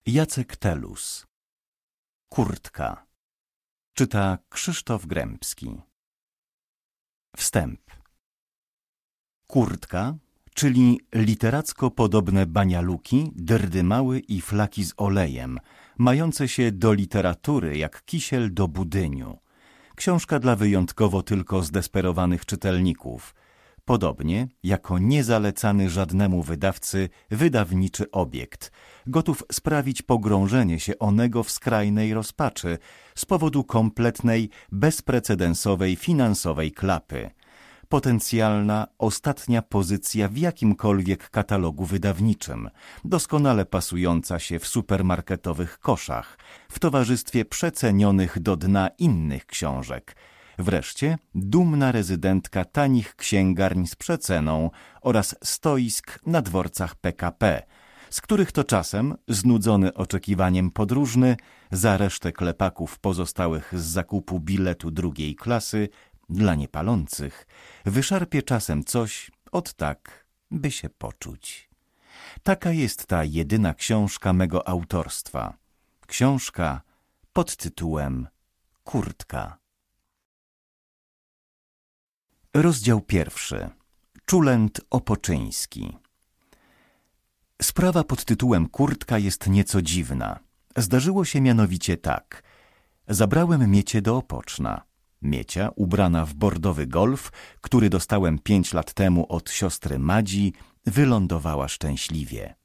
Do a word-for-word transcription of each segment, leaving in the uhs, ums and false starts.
Jacek Telus. Kurtka. Czyta Krzysztof Grębski. Wstęp. Kurtka, czyli literacko podobne banialuki, dyrdymały i flaki z olejem, mające się do literatury jak kisiel do budyniu. Książka dla wyjątkowo tylko zdesperowanych czytelników. Podobnie jako niezalecany żadnemu wydawcy wydawniczy obiekt, gotów sprawić pogrążenie się onego w skrajnej rozpaczy z powodu kompletnej, bezprecedensowej finansowej klapy. Potencjalna ostatnia pozycja w jakimkolwiek katalogu wydawniczym, doskonale pasująca się w supermarketowych koszach, w towarzystwie przecenionych do dna innych książek. Wreszcie dumna rezydentka tanich księgarni z przeceną oraz stoisk na dworcach P K P, z których to czasem, znudzony oczekiwaniem podróżny, za resztę klepaków pozostałych z zakupu biletu drugiej klasy, dla niepalących, wyszarpie czasem coś, od tak, by się poczuć. Taka jest ta jedyna książka mego autorstwa. Książka pod tytułem Kurtka. Rozdział pierwszy. Czulent Opoczyński. Sprawa pod tytułem Kurtka jest nieco dziwna. Zdarzyło się mianowicie tak. Zabrałem Miecię do Opoczna. Miecia, ubrana w bordowy golf, który dostałem pięć lat temu od siostry Madzi, wylądowała szczęśliwie.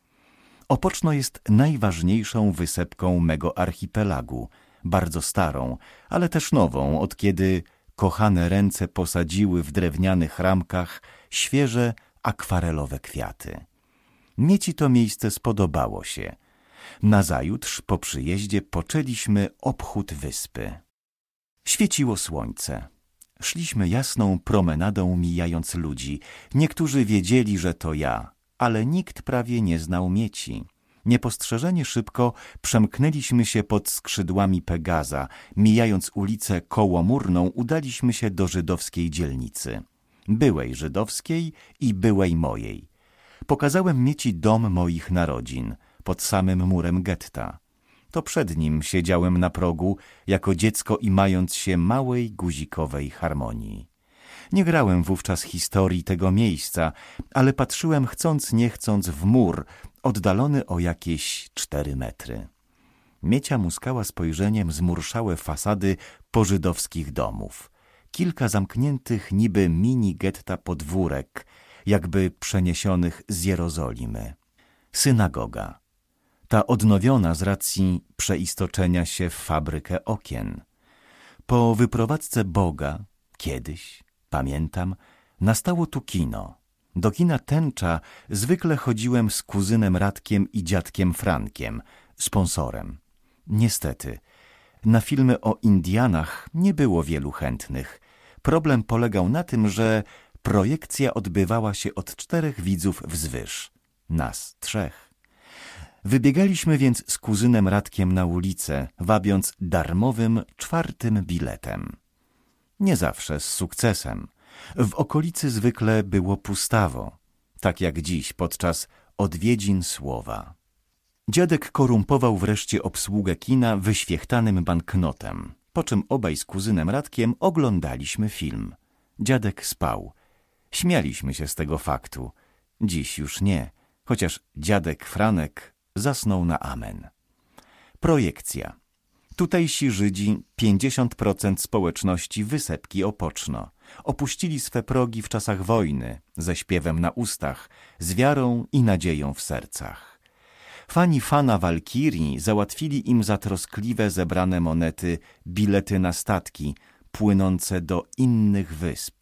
Opoczno jest najważniejszą wysepką mego archipelagu, bardzo starą, ale też nową, od kiedy kochane ręce posadziły w drewnianych ramkach świeże, akwarelowe kwiaty. Mieci to miejsce spodobało się. Nazajutrz po przyjeździe poczęliśmy obchód wyspy. Świeciło słońce. Szliśmy jasną promenadą, mijając ludzi. Niektórzy wiedzieli, że to ja, ale nikt prawie nie znał Mieci. Niepostrzeżenie szybko przemknęliśmy się pod skrzydłami Pegaza. Mijając ulicę Kołomurną, udaliśmy się do żydowskiej dzielnicy. Byłej żydowskiej i byłej mojej. Pokazałem Mieci dom moich narodzin, pod samym murem getta. To przed nim siedziałem na progu, jako dziecko imając się małej guzikowej harmonii. Nie grałem wówczas historii tego miejsca, ale patrzyłem chcąc nie chcąc w mur, oddalony o jakieś cztery metry. Miecia muskała spojrzeniem zmurszałe fasady pożydowskich domów. Kilka zamkniętych niby mini getta podwórek, jakby przeniesionych z Jerozolimy. Synagoga. Ta odnowiona z racji przeistoczenia się w fabrykę okien. Po wyprowadzce Boga, kiedyś, pamiętam, nastało tu kino. Do kina Tęcza zwykle chodziłem z kuzynem Radkiem i dziadkiem Frankiem, sponsorem. Niestety, na filmy o Indianach nie było wielu chętnych. Problem polegał na tym, że projekcja odbywała się od czterech widzów wzwyż. Nas trzech. Wybiegaliśmy więc z kuzynem Radkiem na ulicę, wabiąc darmowym czwartym biletem. Nie zawsze z sukcesem. W okolicy zwykle było pustawo, tak jak dziś podczas odwiedzin Słowa. Dziadek korumpował wreszcie obsługę kina wyświechtanym banknotem, po czym obaj z kuzynem Radkiem oglądaliśmy film. Dziadek spał. Śmialiśmy się z tego faktu. Dziś już nie, chociaż dziadek Franek zasnął na amen. Projekcja. Tutejsi Żydzi, pięćdziesiąt procent społeczności wysepki Opoczno, opuścili swe progi w czasach wojny, ze śpiewem na ustach, z wiarą i nadzieją w sercach. Fani Fana Walkirii załatwili im za troskliwe zebrane monety bilety na statki płynące do innych wysp.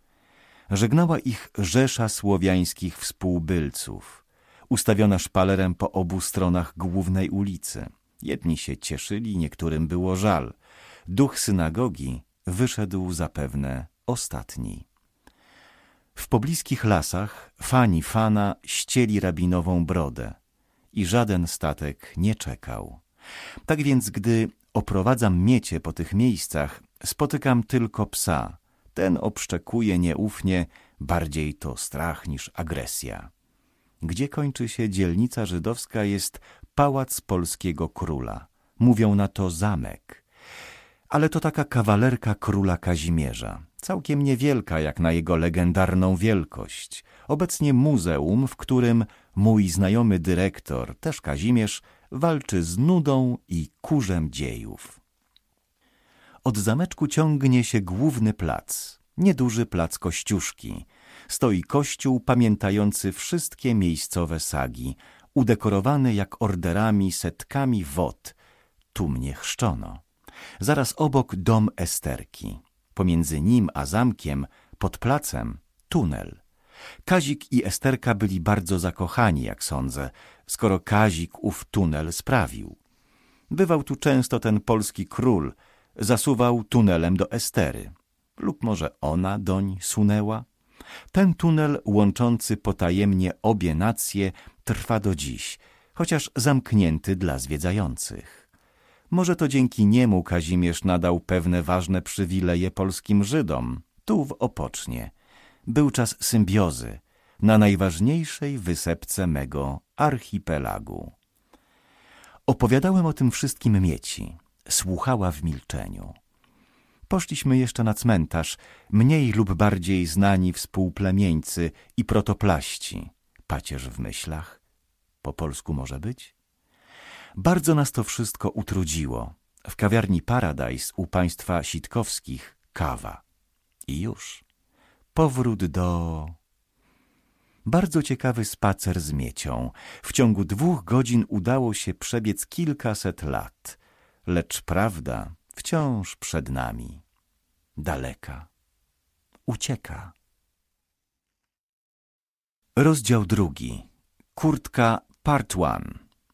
Żegnała ich rzesza słowiańskich współbylców, ustawiona szpalerem po obu stronach głównej ulicy. Jedni się cieszyli, niektórym było żal. Duch synagogi wyszedł zapewne ostatni. W pobliskich lasach fani Fana ścieli rabinową brodę i żaden statek nie czekał. Tak więc, gdy oprowadzam Miecie po tych miejscach, spotykam tylko psa. Ten obszczekuje nieufnie, bardziej to strach niż agresja. Gdzie kończy się dzielnica żydowska, jest pałac polskiego króla. Mówią na to zamek. Ale to taka kawalerka króla Kazimierza, całkiem niewielka jak na jego legendarną wielkość. Obecnie muzeum, w którym mój znajomy dyrektor, też Kazimierz, walczy z nudą i kurzem dziejów. Od zameczku ciągnie się główny plac, nieduży plac Kościuszki. Stoi kościół pamiętający wszystkie miejscowe sagi, udekorowany jak orderami setkami wod. Tu mnie chrzczono. Zaraz obok dom Esterki. Pomiędzy nim a zamkiem, pod placem, tunel. Kazik i Esterka byli bardzo zakochani, jak sądzę, skoro Kazik ów tunel sprawił. Bywał tu często ten polski król, zasuwał tunelem do Estery. Lub może ona doń sunęła? Ten tunel łączący potajemnie obie nacje trwa do dziś, chociaż zamknięty dla zwiedzających. Może to dzięki niemu Kazimierz nadał pewne ważne przywileje polskim Żydom, tu w Opocznie. Był czas symbiozy na najważniejszej wysepce mego archipelagu. Opowiadałem o tym wszystkim Mieci. Słuchała w milczeniu. Poszliśmy jeszcze na cmentarz, mniej lub bardziej znani współplemieńcy i protoplaści. Pacierz w myślach? Po polsku może być? Bardzo nas to wszystko utrudziło. W kawiarni Paradise u państwa Sitkowskich kawa. I już. Powrót do... Bardzo ciekawy spacer z Miecią. W ciągu dwóch godzin udało się przebiec kilkaset lat. Lecz prawda wciąż przed nami. Daleka. Ucieka. Rozdział drugi. Kurtka part one.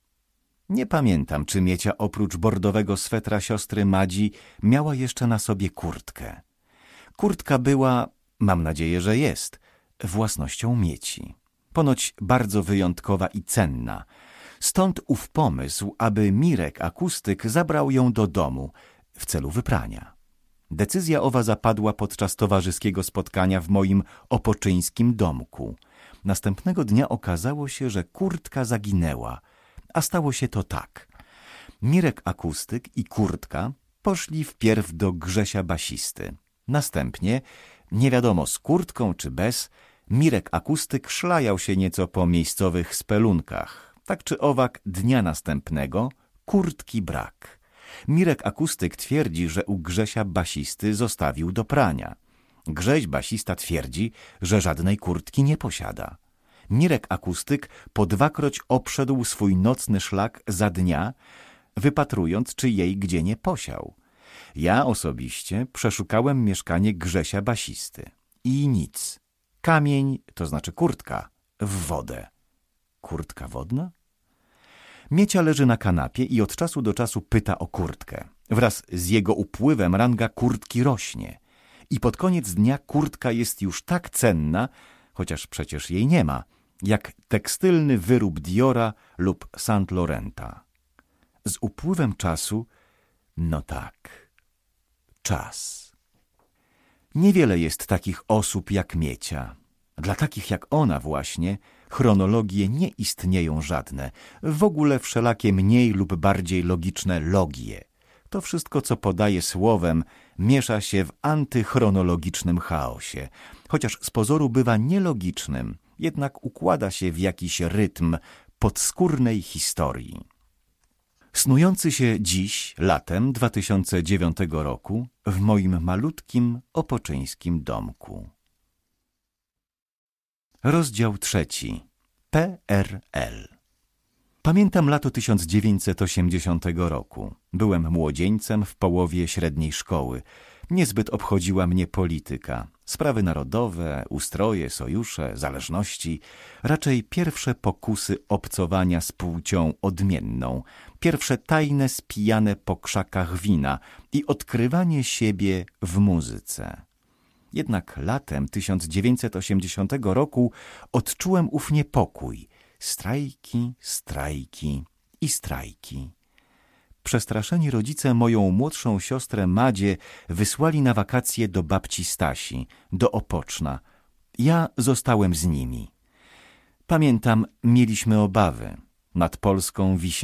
Nie pamiętam, czy Miecia oprócz bordowego swetra siostry Madzi miała jeszcze na sobie kurtkę. Kurtka była, mam nadzieję, że jest, własnością Mieci. Ponoć bardzo wyjątkowa i cenna. Stąd ów pomysł, aby Mirek Akustyk zabrał ją do domu w celu wyprania. Decyzja owa zapadła podczas towarzyskiego spotkania w moim opoczyńskim domku. Następnego dnia okazało się, że kurtka zaginęła, a stało się to tak. Mirek Akustyk i kurtka poszli wpierw do Grzesia Basisty. Następnie, nie wiadomo z kurtką czy bez, Mirek Akustyk szlajał się nieco po miejscowych spelunkach. Tak czy owak dnia następnego kurtki brak. Mirek Akustyk twierdzi, że u Grzesia Basisty zostawił do prania. Grześ Basista twierdzi, że żadnej kurtki nie posiada. Mirek Akustyk po dwakroć obszedł swój nocny szlak za dnia, wypatrując, czy jej gdzie nie posiał. Ja osobiście przeszukałem mieszkanie Grzesia Basisty. I nic. Kamień, to znaczy kurtka, w wodę. Kurtka wodna? Miecia leży na kanapie i od czasu do czasu pyta o kurtkę. Wraz z jego upływem ranga kurtki rośnie. I pod koniec dnia kurtka jest już tak cenna, chociaż przecież jej nie ma, jak tekstylny wyrób Diora lub Saint Laurenta. Z upływem czasu, no tak, czas. Niewiele jest takich osób jak Miecia. Dla takich jak ona właśnie chronologie nie istnieją żadne, w ogóle wszelakie mniej lub bardziej logiczne logie. To wszystko, co podaje słowem, miesza się w antychronologicznym chaosie, chociaż z pozoru bywa nielogicznym, jednak układa się w jakiś rytm podskórnej historii. Snujący się dziś, latem dwa tysiące dziewiątego roku, w moim malutkim opoczyńskim domku. Rozdział trzeci. P R L. Pamiętam lato tysiąc dziewięćset osiemdziesiątego roku. Byłem młodzieńcem w połowie średniej szkoły. Niezbyt obchodziła mnie polityka. Sprawy narodowe, ustroje, sojusze, zależności. Raczej pierwsze pokusy obcowania z płcią odmienną. Pierwsze tajne spijane po krzakach wina i odkrywanie siebie w muzyce. Jednak latem tysiąc dziewięćset osiemdziesiątego roku odczułem ów niepokój. Strajki, strajki i strajki. Przestraszeni rodzice moją młodszą siostrę Madzie wysłali na wakacje do babci Stasi, do Opoczna. Ja zostałem z nimi. Pamiętam, mieliśmy obawy. Nad Polską wisiało